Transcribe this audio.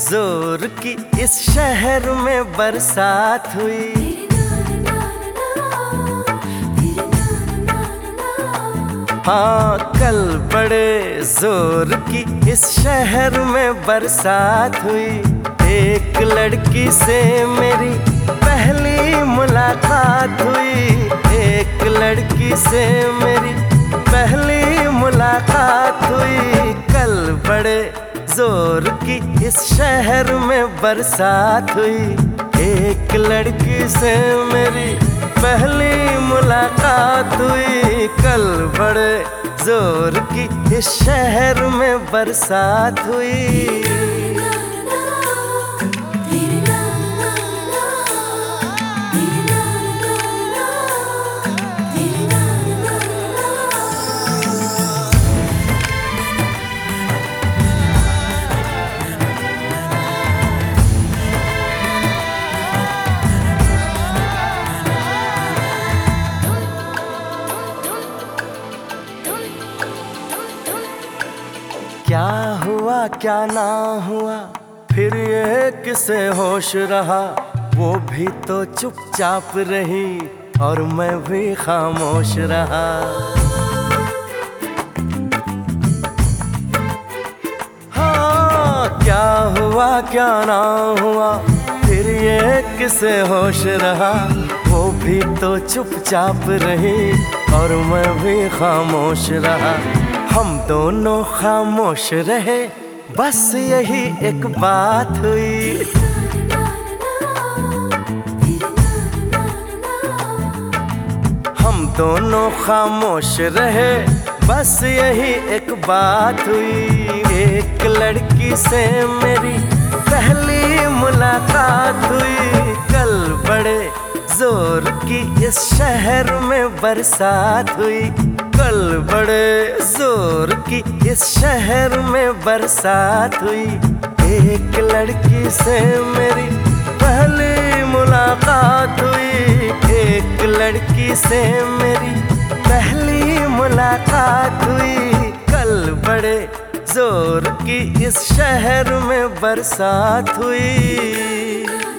जोर की इस शहर में बरसात हुई। हाँ, कल बड़े जोर की इस शहर में बरसात हुई। एक लड़की से मेरी पहली मुलाकात हुई। एक लड़की से मेरी पहली मुलाकात हुई। कल बड़े जोर की इस शहर में बरसात हुई। एक लड़की से मेरी पहली मुलाकात हुई। कल बड़े जोर की इस शहर में बरसात हुई। क्या हुआ क्या ना हुआ, फिर ये किसे होश रहा। वो भी तो चुपचाप रही और मैं भी खामोश रहा। हाँ, क्या हुआ क्या ना हुआ, फिर ये किसे होश रहा। वो भी तो चुपचाप रही और मैं भी खामोश रहा। हम दोनों खामोश रहे, बस यही एक बात हुई। हम दोनों खामोश रहे, बस यही एक बात हुई। एक लड़की से मेरी पहली मुलाकात हुई। कल बड़े जोर की इस शहर में बरसात हुई। कल बड़े जोर की इस शहर में बरसात हुई। एक लड़की से मेरी पहली मुलाकात हुई। एक लड़की से मेरी पहली मुलाकात हुई। कल बड़े जोर की इस शहर में बरसात हुई।